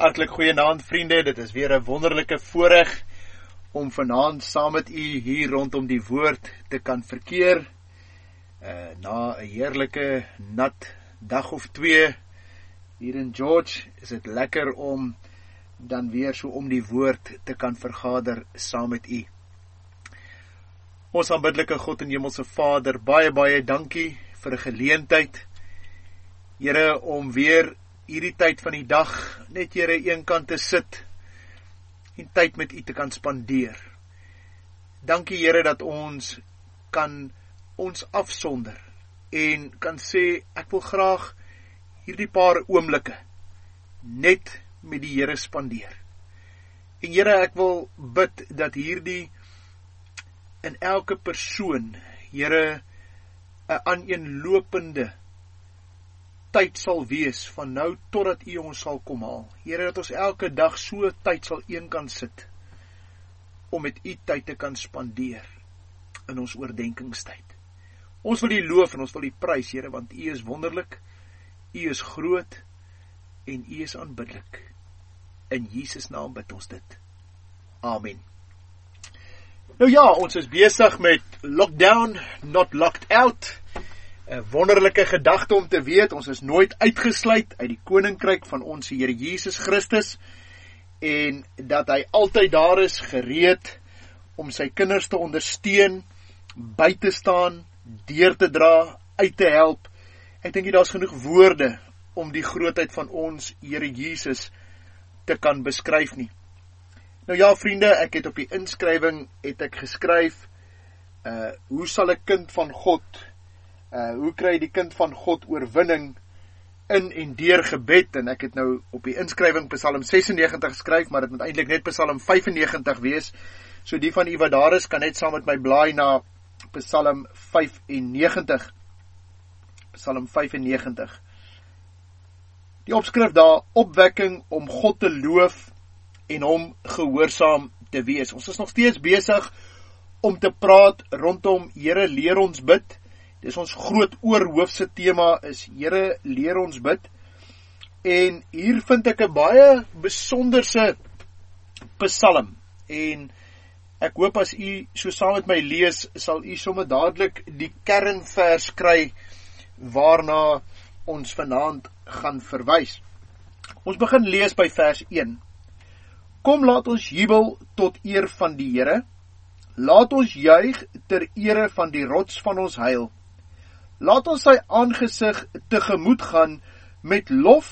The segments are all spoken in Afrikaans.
Hartlik goeienaand vriende, dit is weer 'n wonderlike voorreg om vanaand saam met u hier rondom die woord te kan verkeer. Na 'n heerlike nat dag of twee hier in George, is dit lekker om dan weer so om die woord te kan vergader saam met u. Ons aanbiddelike God en Hemelse Vader, baie dankie vir 'n geleentheid, Here, om weer hierdie tyd van die dag, net Here eenkant te sit, en tyd met u te kan spandeer. Dankie Here dat ons kan ons afsonder, en kan sê, ek wil graag hierdie paar oomblikke, net met die Here spandeer. En Here, ek wil bid dat hierdie, in elke persoon, Here, 'n aaneenlopende tyd sal wees, van nou totdat u ons sal kom haal. Here, dat ons elke dag so tyd sal een kan sit, om met u tyd te kan spandeer, in ons oordenkingstyd. Ons wil u loof en ons wil u prys, Here, want u is wonderlik, u is groot, en u is aanbiddelik. In Jesus naam bid ons dit. Amen. Nou ja, ons is besig met lockdown, not locked out. 'n wonderlike gedagte om te weet, ons is nooit uitgesluit uit die koninkryk van ons Here Jesus Christus, en dat hy altyd daar is, gereed om sy kinders te ondersteun, by te staan, deur te dra, uit te help. Ek dink daar's genoeg woorde om die grootheid van ons Here Jesus te kan beskryf nie. Nou ja, vriende, ek het op die inskrywing geskryf, hoe sal 'n kind van God, hoe kry die kind van God oorwinning in en deur gebed, en ek het nou op die inskrywing Psalm 96 geskryf, maar dit moet eintlik net Psalm 95 wees, so die van u wat daar is, kan net saam met my blaai na Psalm 95. Psalm 95. Die opskrif daar, opwekking om God te loof en hom gehoorsaam te wees. Ons is nog steeds besig om te praat rondom Here, leer ons bid. Dis ons groot oorhoofse tema is Here, leer ons bid. En hier vind ek 'n baie besonderse psalm, en ek hoop as u so saam met my lees, sal u sommer dadelik die kernvers kry waarna ons vanaand gaan verwys. Ons begin lees by vers 1. Kom, laat ons jubel tot eer van die Here. Laat ons juig ter ere van die rots van ons heil. Laat ons sy aangesig tegemoet gaan met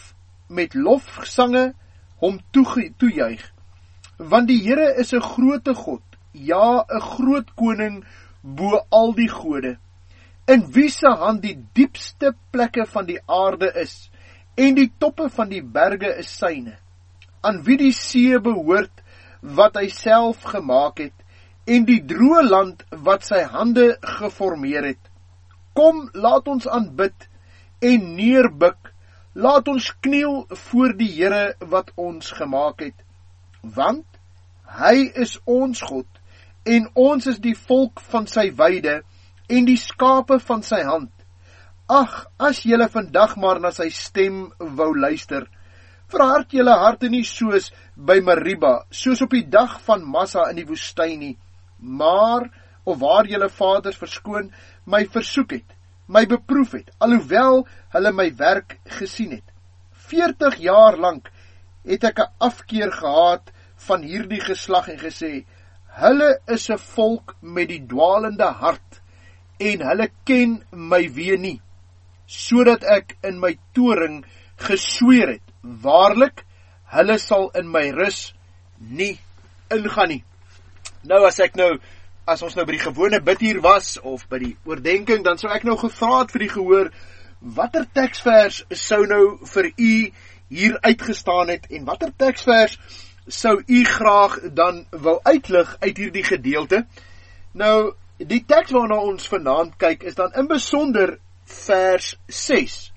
lofsange hom toejuig. Want die Here is 'n groote God, ja, 'n groot koning bo al die gode, in wie se hand die diepste plekke van die aarde is, en die toppe van die berge is syne, aan wie die see behoort wat hy self gemaak het, en die droë land wat sy hande geformeer het. Kom, laat ons aanbid en neerbuk, laat ons kniel voor die Here wat ons gemaak het, want hy is ons God, en ons is die volk van sy weide, en die skape van sy hand. Ag, as julle vandag maar na sy stem wou luister, verhard julle harte nie soos by Meriba, soos op die dag van Massa in die woestyn nie, maar, of waar julle vaders verskoon, my versoek het, my beproef het, alhoewel hulle my werk gesien het. 40 jaar lang het ek 'n afkeer gehad van hierdie geslag en gesê, hulle is 'n volk met die dwalende hart, en hulle ken my wee nie, sodat ek in my toring gesweer het, waarlik, hulle sal in my rus nie ingaan nie. Nou, as ons nou by die gewone bid hier was, of by die oordenking, dan sou ek nou gevra het vir die gehoor, watter teksvers sou nou vir u hier uitgestaan het, en watter teksvers sou u graag dan wou uitlig uit hierdie gedeelte? Nou, die teks waarna ons vanaand kyk, is dan in besonder vers 6.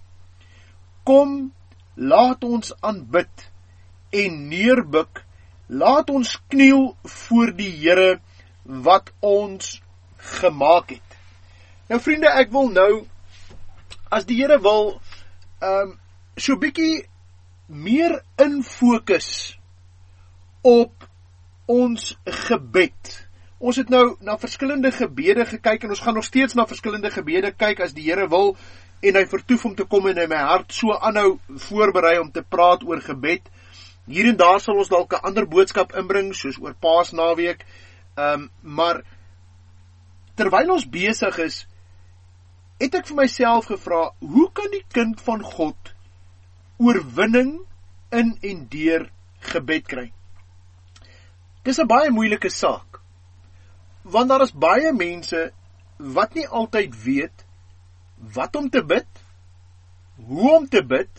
Kom, laat ons aanbid en neerbuk, laat ons kniel voor die Here wat ons gemaak het. Nou vriende, ek wil nou, as die Here wil, so bietjie meer infokus op ons gebed. Ons het nou na verskillende gebede gekyk en ons gaan nog steeds na verskillende gebede kyk as die Here wil en hy vertoef om te kom en in my hart so aanhou voorberei om te praat oor gebed. Hier en daar sal ons dalk 'n ander boodskap inbring, soos oor Paasnaweek, maar terwyl ons besig is, het ek vir myself gevra, hoe kan die kind van God oorwinning in en deur gebed kry? Dis 'n baie moeilike saak, want daar is baie mense wat nie altyd weet wat om te bid, hoe om te bid.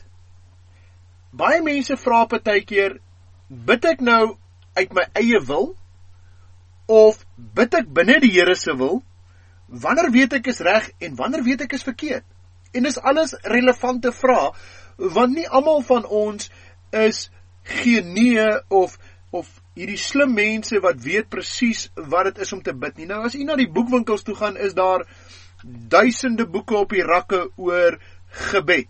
Baie mense vra partykeer, bid ek nou uit my eie wil, of bid ek binne die Here se wil? Wanneer weet ek is reg en wanneer weet ek is verkeerd? En dis alles relevante vrae, want nie almal van ons is genee of hierdie slim mense wat weet presies wat dit is om te bid nie. Nou as jy na die boekwinkels toe gaan, is daar duisende boeke op die rakke oor gebed.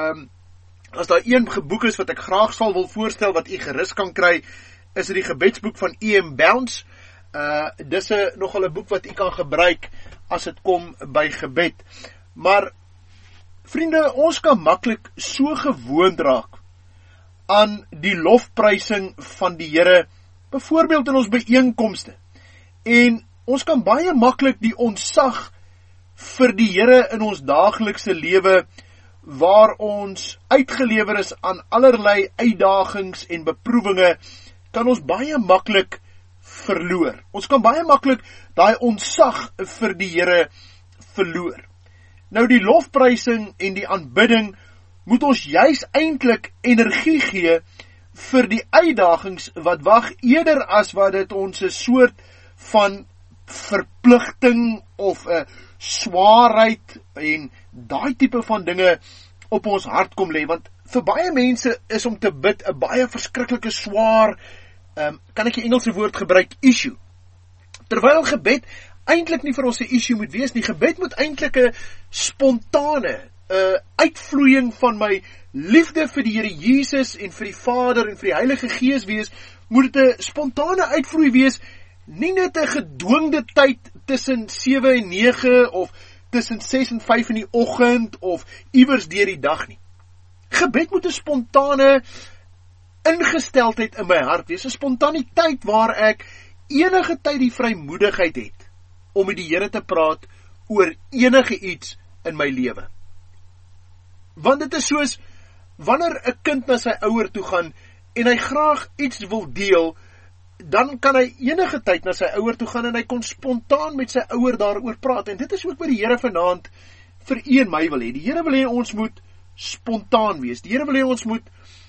As daar een boek is wat ek graag sal wil voorstel, wat jy gerus kan kry, is die gebedsboek van E.M. Bounds. Dis nogal 'n boek wat jy kan gebruik as dit kom by gebed. Maar, vriende, ons kan maklik so gewoond raak aan die lofprysing van die Here, byvoorbeeld in ons byeenkomste. En ons kan baie maklik die ontsag vir die Here in ons daaglikse lewe, waar ons uitgelewer is aan allerlei uitdagings en beproewinge, kan ons baie maklik verloor. Ons kan baie maklik daai ontsag vir die Here verloor. Nou die lofprysing en die aanbidding moet ons juis eintlik energie gee vir die uitdagings wat wag, eerder as wat dit ons 'n soort van verpligting of 'n swaarheid en daai tipe van dinge op ons hart kom lê, want vir baie mense is om te bid 'n baie verskriklike swaar, kan ek die Engelse woord gebruik, issue. Terwyl gebed eintlik nie vir ons 'n issue moet wees nie. Gebed moet eintlik 'n spontane uitvloeiing van my liefde vir die Here Jesus en vir die Vader en vir die Heilige Gees wees. Moet dit 'n spontane uitvloei wees, nie net 'n gedwonde tyd tussen 7 en 9 of tussen 6 en 5 in die oggend of iewers deur die dag nie. Gebed moet 'n spontane ingesteldheid in my hart wees, 'n spontaniteit waar ek enige tyd die vrymoedigheid het om met die Here te praat oor enige iets in my lewe. Want dit is soos wanneer 'n kind na sy ouer toe gaan en hy graag iets wil deel, dan kan hy enige tyd na sy ouer toe gaan en hy kon spontaan met sy ouer daaroor praat. En dit is ook wat die Here vanaand vir u en my wil hê. Die Here wil hê ons moet spontaan wees. Die Here wil hê ons moet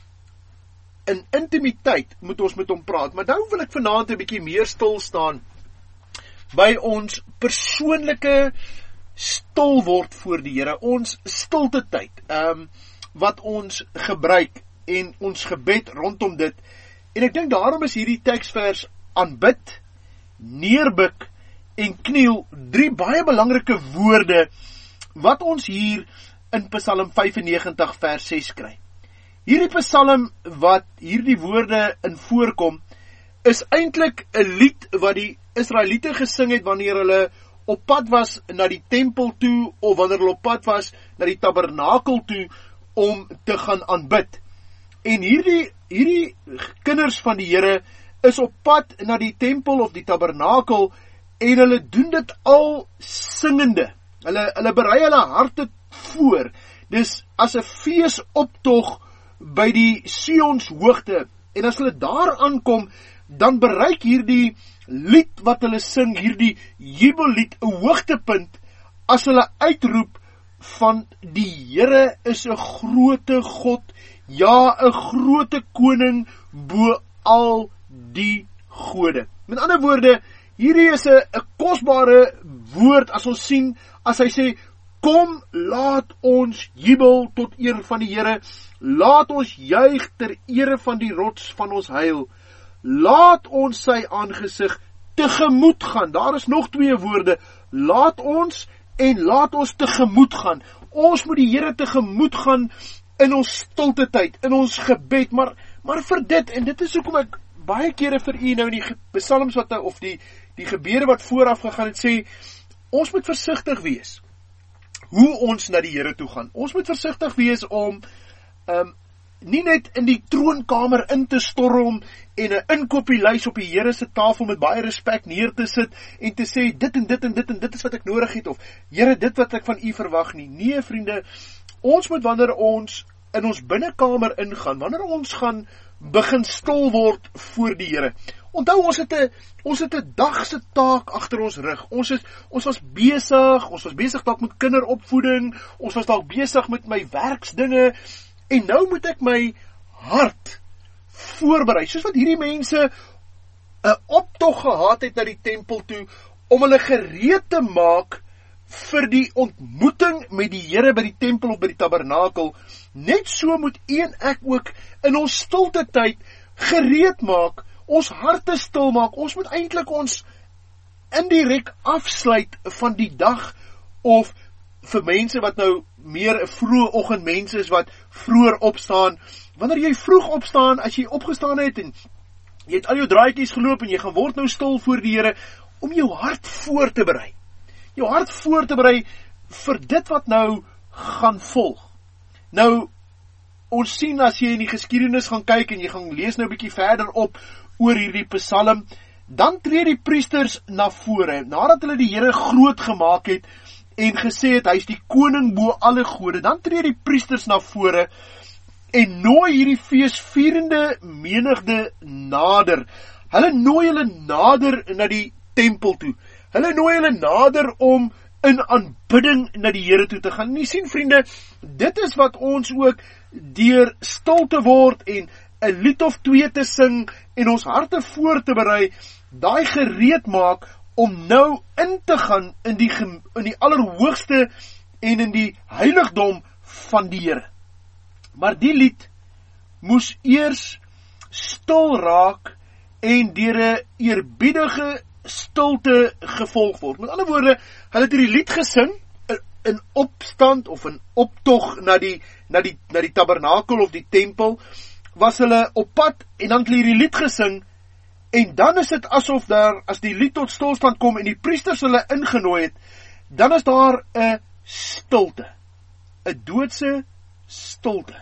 in intimiteit moet ons met hom praat. Maar nou wil ek vanaand 'n bietjie meer stil staan by ons persoonlike stil word voor die Here, ons stilte tyd, wat ons gebruik en ons gebed rondom dit. En ek dink daarom is hierdie teksvers aanbid, neerbuk en kniel 3 baie belangrike woorde wat ons hier in Psalm 95 vers 6 kry. Hierdie Psalm wat hierdie woorde in voorkom, is eintlik 'n lied wat die Israeliete gesing het wanneer hulle op pad was na die tempel toe, of wanneer hulle op pad was na die tabernakel toe om te gaan aanbid. En hierdie kinders van die Here is op pad na die tempel of die tabernakel en hulle doen dit al singende. Hulle berei hulle harte voor. Dis as 'n feesoptog by die Sions hoogte. En as hulle daar aankom, dan bereik hierdie lied wat hulle sing, hierdie jubellied, 'n hoogtepunt as hulle uitroep van die Here is 'n groote God, ja, 'n groote koning bo al die gode. Met ander woorde, hierdie is 'n kosbare woord as ons sien, as hy sê, kom, laat ons jubel tot eer van die Here, laat ons juig ter ere van die rots van ons heil, laat ons sy aangesig tegemoet gaan. Daar is nog 2 woorde, laat ons en laat ons tegemoet gaan. Ons moet die Here tegemoet gaan in ons stilte tyd, in ons gebed, maar vir dit, en dit is hoekom ek baie kere vir u nou in die psalms wat, of die gebede wat vooraf gegaan het, sê, ons moet versigtig wees, hoe ons na die Here toe gaan. Ons moet versigtig wees om, nie net in die troonkamer in te storm, en 'n inkopieslys op die Here se tafel met baie respek neer te sit, en te sê, dit en dit en dit en dit is wat ek nodig het, of, Here, dit wat ek van u verwag nie. Nee, vriende, ons moet wanneer ons in ons binnekamer ingaan, wanneer ons gaan begin stil word voor die Here. Onthou, ons het 'n dagse taak agter ons rug. Ons was besig dalk met kinderopvoeding, ons was dalk besig met my werksdinge, en nou moet ek my hart voorberei, soos wat hierdie mense 'n optog gehad het na die tempel toe, om hulle gereed te maak vir die ontmoeting met die Here by die tempel of by die tabernakel. Net so moet u en ek ook in ons stilte tyd gereed maak, ons harte stil maak. Ons moet eintlik ons indirek afsluit van die dag, of vir mense wat nou meer 'n vroeë oggendmense is wat vroeër opstaan. Wanneer jy vroeg opstaan, as jy opgestaan het en jy het al jou draadjies geloop en jy gaan word nou stil voor die Here, om jou hart voor te berei. Jou hart voor te berei vir dit wat nou gaan volg. Nou, ons sien as jy in die geskiedenis gaan kyk en jy gaan lees nou 'n bietjie verder op oor hierdie psalm, dan tree die priesters na vore, nadat hulle die Here groot gemaak het en gesê het, hy is die koning bo alle gode, dan tree die priesters na vore en nooi hierdie feesvierende menigte nader. Hulle nooi hulle nader na die tempel toe. Hulle nooi hulle nader om in aanbidding na die Here toe te gaan. En jy sien, vriende, dit is wat ons ook deur stil te word en 'n lied of twee te sing en ons harte voor te berei, daai gereed maak om nou in te gaan in die allerhoogste en in die heiligdom van die Here. Maar die lied moes eers stil raak en deur 'n eerbiedige stilte gevolg word. Met ander woorde, hulle het hierdie lied gesing in opstand of in optog na die tabernakel of die tempel, was hulle op pad en dan het hulle hierdie lied gesing, en dan is dit asof daar, as die lied tot stilstand kom en die priesters hulle ingenooi het, dan is daar 'n stilte, 'n doodse stilte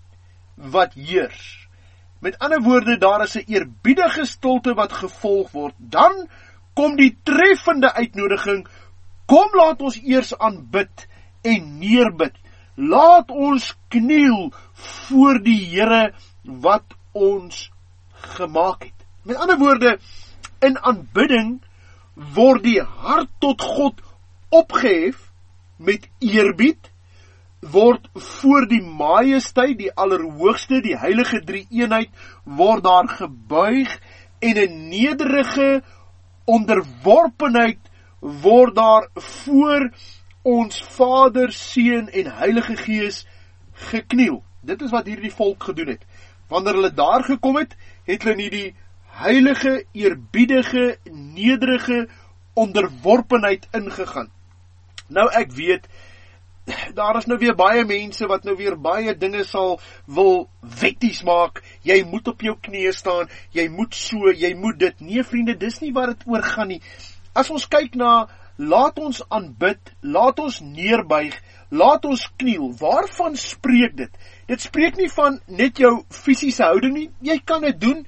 wat heers. Met ander woorde, daar is 'n eerbiedige stilte wat gevolg word. Dan kom die treffende uitnodiging, kom laat ons eers aanbid en neerbid. Laat ons kniel voor die Here wat ons gemaak het. Met ander woorde, in aanbidding word die hart tot God opgehef met eerbied, word voor die majesteit, die allerhoogste, die heilige drie-eenheid, word daar gebuig, en 'n nederige onderworpenheid word daar voor ons Vader, Seun en Heilige Gees gekniel. Dit is wat hierdie volk gedoen het. Wanneer hulle daar gekom het, het hulle nie die heilige, eerbiedige, nederige onderworpenheid ingegaan. Nou ek weet, daar is nou weer baie mense wat nou weer baie dinge wil wetties maak. Jy moet op jou knieë staan, jy moet so, jy moet dit. Nee, vriende, dis nie waar dit oor gaan nie. As ons kyk na, laat ons aanbid, laat ons neerbuig, laat ons kniel, waarvan spreek dit? Dit spreek nie van net jou fisiese houding nie, jy kan dit doen.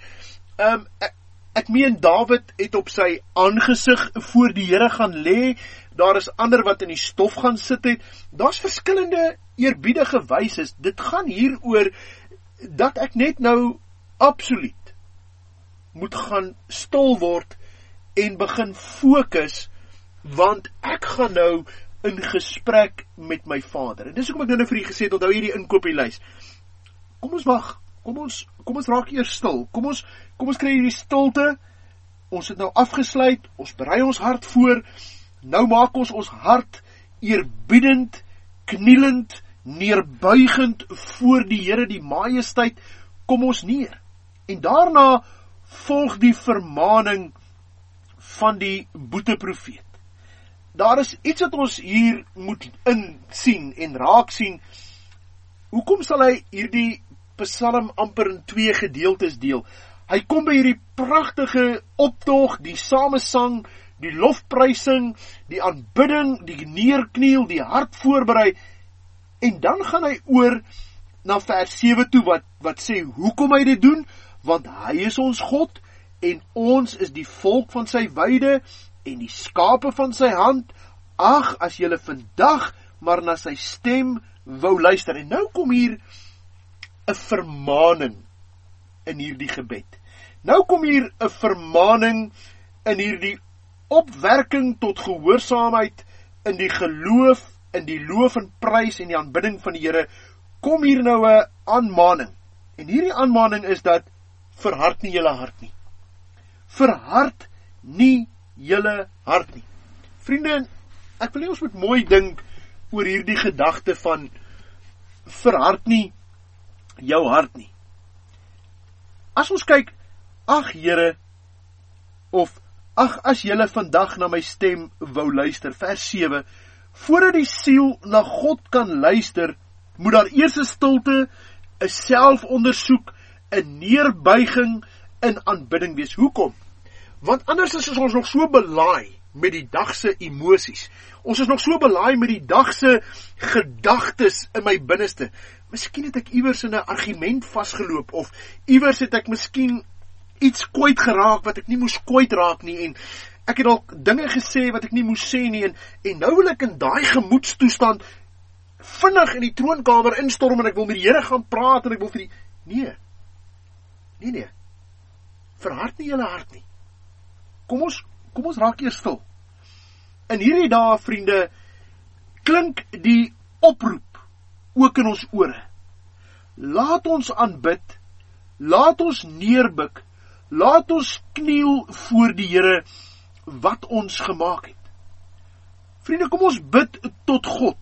Ek meen, Dawid het op sy aangesig voor die Here gaan lê, daar is ander wat in die stof gaan sit het, daar's verskillende eerbiedige wyses. Dit gaan hier oor, dat ek net nou absoluut moet gaan stil word, en begin fokus, want ek gaan nou in gesprek met my Vader. En dis hoekom ek nou vir u gesê het, onthou hierdie inkopieslys. Kom ons wag, kom ons raak eers stil, kom ons kry hierdie stilte, ons het nou afgesluit, ons berei ons hart voor, nou maak ons hart eerbiedend, knielend, neerbuigend voor die Here, die majesteit, kom ons neer. En daarna volg die vermaning van die boeteprofeet. Daar is iets wat ons hier moet insien en raak sien. hoekom sal hy hierdie Psalm amper in 2 gedeeltes deel? Hy kom by hierdie pragtige optog, die samesang, die lofprysing, die aanbidding, die neerkniel, die hart voorberei, en dan gaan hy oor na vers 7 toe, wat sê, hoekom hy dit doen? Want hy is ons God, en ons is die volk van sy weide, en die skape van sy hand. Ag, as julle vandag maar na sy stem wou luister. En nou kom hier 'n vermaning in hierdie gebed. Nou kom hier 'n vermaning in hierdie opwerking tot gehoorsaamheid, in die geloof, in die loof en prys en die aanbidding van die Here, kom hier nou 'n aanmaning. En hierdie aanmaning is dat, verhard nie julle hart nie. Verhard nie julle hart nie. Vriende, ek wil nie ons moet mooi dink oor hierdie gedagte van, verhard nie jou hart nie. As ons kyk, ag Here, of ag as julle vandag na my stem wou luister, vers 7, voordat die siel na God kan luister, moet daar eers 'n stilte, 'n selfondersoek, 'n neerbuiging in aanbidding wees. Hoekom? Want anders is ons nog so belaai met die dagse emosies. Ons is nog so belaai met die dagse gedagtes in my binneste. Miskien het ek iewers in 'n argument vasgeloop, of iewers het ek miskien iets kwyt geraak wat ek nie moes kwyt raak nie, en ek het dalk dinge gesê wat ek nie moes sê nie, en nou wil ek in daai gemoedstoestand vinnig in die troonkamer instorm, en ek wil met die Here gaan praat, en ek wil vir die... Nee. Verhard nie julle hart nie. Kom ons raak eers stil. In hierdie dae, vriende, klink die oproep ook in ons ore. Laat ons aanbid, laat ons neerbuk, laat ons kniel voor die Here wat ons gemaak het. Vriende, kom ons bid tot God,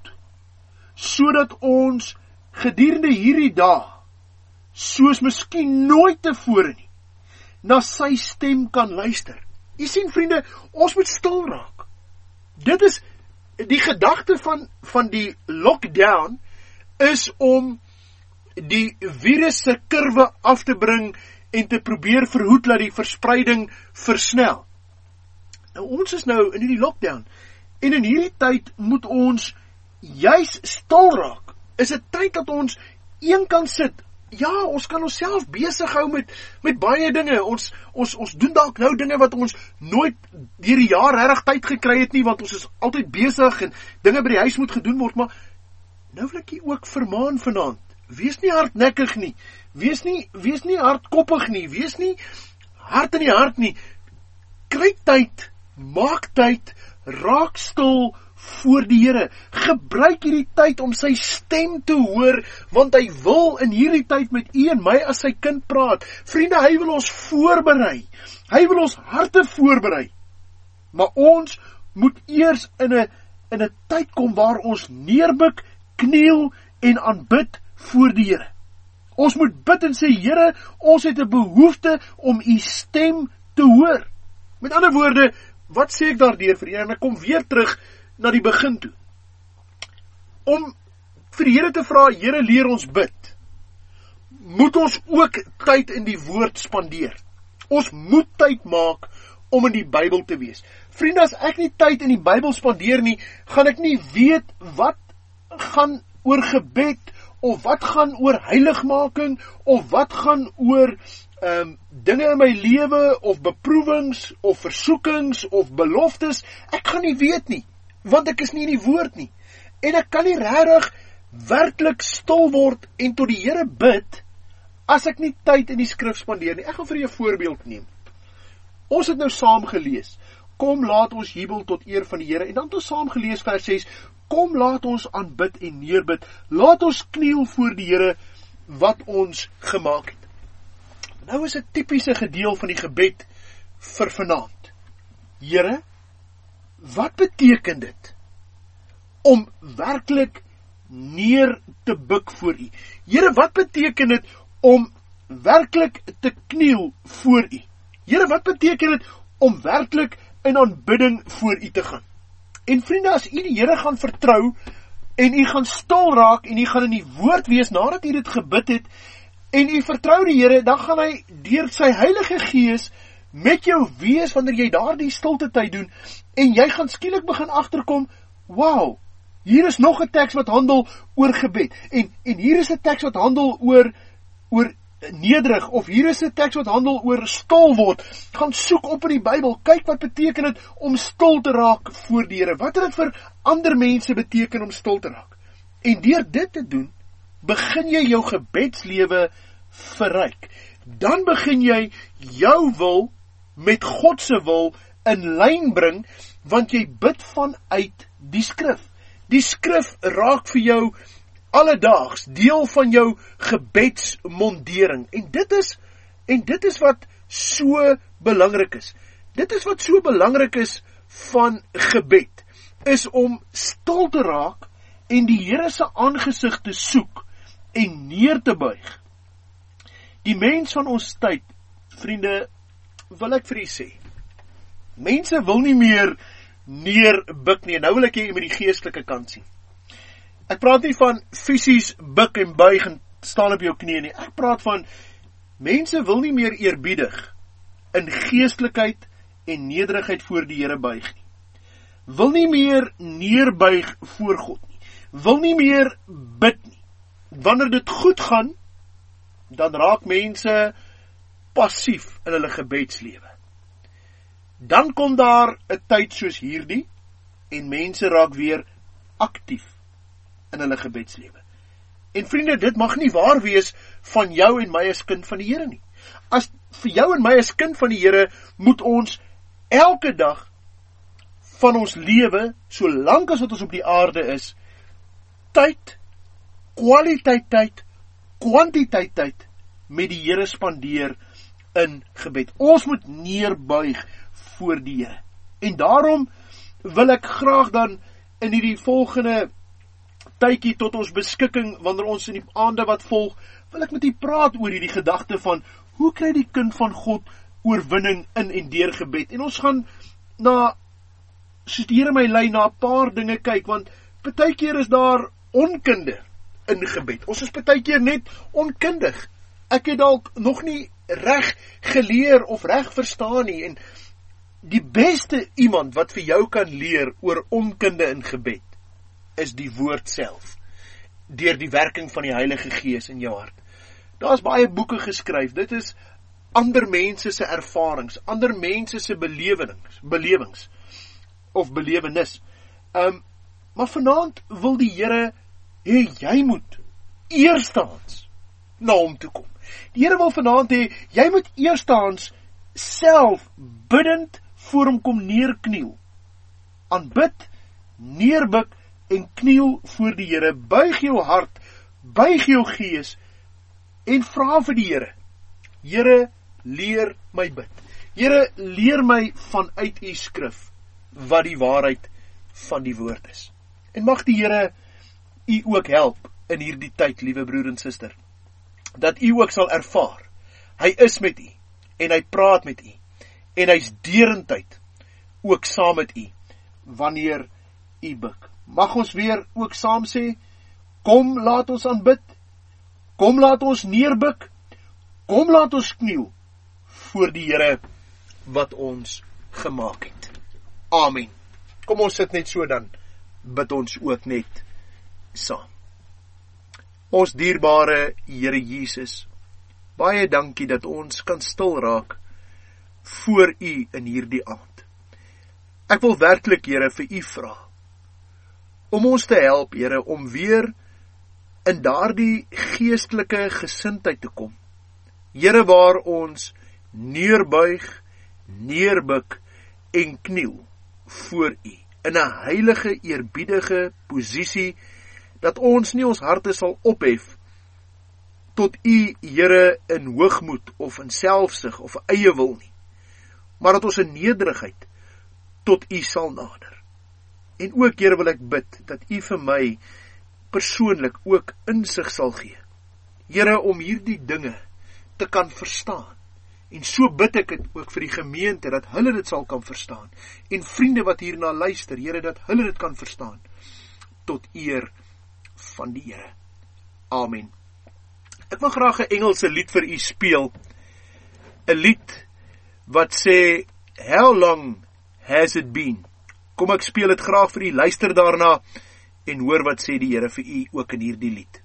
sodat ons gedurende hierdie dae, soos miskien nooit tevore nie, na sy stem kan luister. Jy sien, vriende, ons moet stil raak. Dit is die gedagte van die lockdown, is om die virus se kurwe af te bring en te probeer verhoed dat die verspreiding versnel. Nou, ons is nou in hierdie lockdown, en in hierdie tyd moet ons juis stil raak. Is 'n tyd dat ons een kan sit. Ja, ons kan onsself besig hou met baie dinge. Ons doen dalk nou dinge wat ons nooit deur die jaar regtig tyd gekry het nie, want ons is altyd besig en dinge by die huis moet gedoen word, maar nou wil ek jy ook vermaan vanaand. Wees nie hardnekkig nie. Wees nie hardkoppig nie. Wees nie hard in die hart nie. Kry tyd, maak tyd, raak stil voor die Here. Gebruik hierdie tyd om sy stem te hoor, want hy wil in hierdie tyd met u en my as sy kind praat. Vriende, hy wil ons voorberei. Hy wil ons harte voorberei. Maar ons moet eers in 'n tyd kom waar ons neerbuk, kniel en aanbid voor die Here. Ons moet bid en sê, Here, ons het 'n behoefte om u stem te hoor. Met ander woorde, wat sê ek daardeur vir u? En ek kom weer terug na die begin toe. Om vir die Here te vra, Here, leer ons bid, moet ons ook tyd in die woord spandeer. Ons moet tyd maak om in die Bybel te wees. Vriende, as ek nie tyd in die Bybel spandeer nie, gaan ek nie weet wat gaan oor gebed, of wat gaan oor heiligmaking, of wat gaan oor dinge in my lewe, of beproewings, of versoekings, of beloftes. Ek gaan nie weet nie, want ek is nie in die woord nie. En ek kan nie regtig werklik stil word en tot die Here bid, as ek nie tyd in die skrif spandeer nie. Ek gaan vir julle 'n voorbeeld neem. Ons het nou saam gelees, kom laat ons jubel tot eer van die Here, en dan het ons saam gelees vers 6, kom laat ons aanbid en neerbid, laat ons kniel voor die Here wat ons gemaak het. Nou is 'n tipiese gedeel van die gebed vir vanaand. Here, wat beteken dit om werklik neer te buk voor u? Here, wat beteken dit om werklik te kniel voor u? Here, wat beteken dit om werklik in aanbidding voor u te gaan? En vriende, as u die Here gaan vertrou, en u gaan stil raak, en u gaan in die woord wees, nadat u dit gebid het, en u vertrou die Here, dan gaan hy deur sy Heilige Gees met jou wees, wanneer jy daardie stilte tyd doen, en jy gaan skielik begin agterkom, wow, hier is nog 'n teks wat handel oor gebed, en hier is 'n teks wat handel oor nederig, of hier is 'n teks wat handel oor stil word. Gaan soek op in die Bybel, kyk wat beteken dit om stil te raak voor die Here, wat het dit vir ander mense beteken om stil te raak, en deur dit te doen, begin jy jou gebedslewe verryk, dan begin jy jou wil met God se wil in lyn bring, want jy bid vanuit die skrif. Die skrif raak vir jou alledaags deel van jou gebedsmondering, en dit is wat so belangrik is. Dit is wat so belangrik is van gebed, is om stil te raak en die Here se aangesig te soek en neer te buig. Die mens van ons tyd, vriende, wil ek vir u sê, mense wil nie meer neerbuk nie, nou wil ek hier met die geestelike kant sien. Ek praat nie van fisies buk en buig en staan op jou knie nie, ek praat van, mense wil nie meer eerbiedig in geestelikheid en nederigheid voor die Here buig nie, wil nie meer neerbuig voor God nie, wil nie meer bid nie. Wanneer dit goed gaan, dan raak mense passief in hulle gebedslewe. Dan kom daar 'n tyd soos hierdie, en mense raak weer aktief in hulle gebedslewe. En vriende, dit mag nie waar wees van jou en my as kind van die Here nie. As vir jou en my as kind van die Here, moet ons elke dag van ons lewe, solank as wat ons op die aarde is, tyd, kwaliteit tyd, kwantiteit tyd met die Here spandeer in gebed. Ons moet neerbuig voor die Here. En daarom wil ek graag dan in hierdie volgende tydjie tot ons beskikking, wanneer ons in die aande wat volg, wil ek met u praat oor hierdie gedagte van, hoe kry die kind van God oorwinning in en deur gebed? En ons gaan soos die Here my lei, na 'n paar dinge kyk, want partykeer is daar onkunde in gebed. Ons is partykeer net onkundig. Ek het dalk nog nie reg geleer of reg verstaan nie, en die beste iemand wat vir jou kan leer oor onkunde in gebed, is die woord self, deur die werking van die Heilige Gees in jou hart. Daar is baie boeke geskryf, dit is ander mense se ervarings, ander mense se belewings, of belewenis. Maar vanaand wil die Here hê, jy moet eerstehands na hom toe kom. Die Here wil vanaand hê, jy moet eerstehands self biddend voor hom kom neerkniel. Aanbid, neerbuk en kniel voor die Here. Buig jou hart, buig jou gees en vra vir die Here. Here, leer my bid. Here, leer my vanuit u skrif wat die waarheid van die woord is. En mag die Here u ook help in hierdie tyd, liewe broer en suster, dat u ook sal ervaar, hy is met u, en hy praat met u, en hy is derendtyd ook saam met u, wanneer u buk. Mag ons weer ook saam sê, kom laat ons aanbid, kom laat ons neerbuk, kom laat ons kniel, voor die Here wat ons gemaak het. Amen. Kom ons sit net so, dan bid ons ook net saam. Ons dierbare Here Jesus, baie dankie dat ons kan stil raak voor u in hierdie aand. Ek wil werklik, Here, vir u vra, om ons te help, Here, om weer in daardie geestelike gesindheid te kom. Here, waar ons neerbuig, neerbuk en kniel voor u, in 'n heilige, eerbiedige posisie, dat ons nie ons harte sal ophef tot u, Here, in hoogmoed of in selfsug of eie wil nie, maar dat ons in nederigheid tot u sal nader. En ook, Here, wil ek bid dat u vir my persoonlik ook insig sal gee, Here, om hierdie dinge te kan verstaan. En so bid ek het ook vir die gemeente, dat hulle dit sal kan verstaan, en vriende wat hierna luister, Here, dat hulle dit kan verstaan, tot eer van die Here. Amen. Ek wil graag 'n Engelse lied vir u speel. 'n Lied wat sê, How long has it been? Kom ek speel dit graag vir u, luister daarna en hoor wat sê die Here vir u ook in hierdie lied.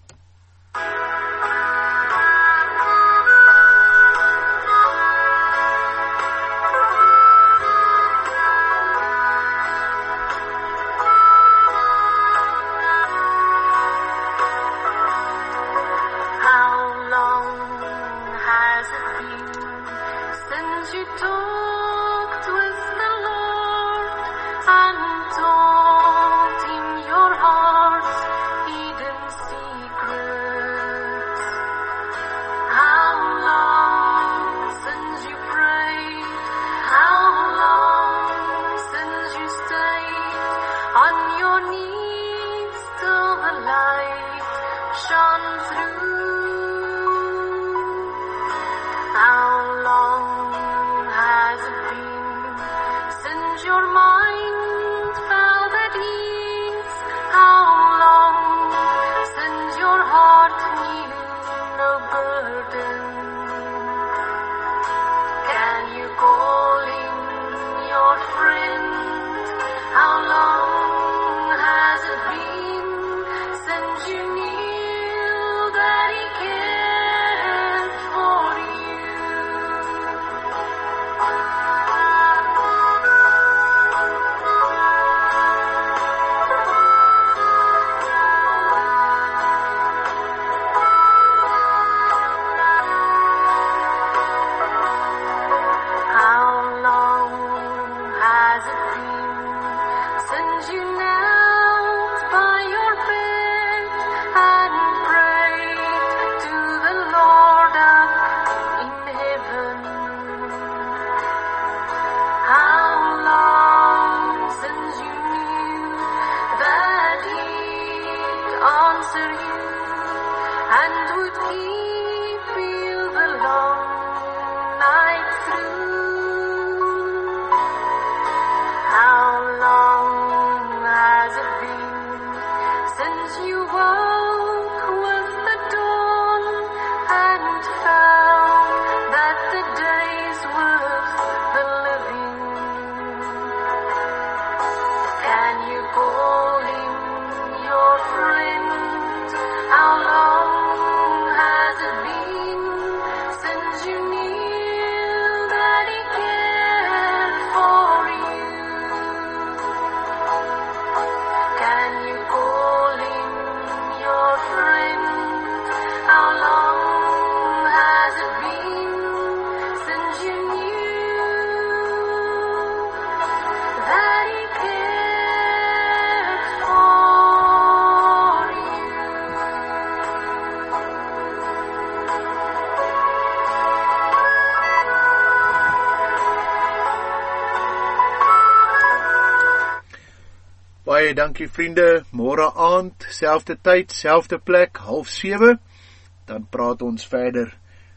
Baie dankie vriende, môre aand, selfde tyd, selfde plek, 6:30, dan praat ons verder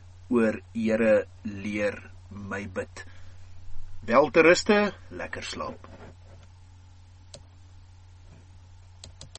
oor Here leer my bid. Wel te ruste, lekker slaap.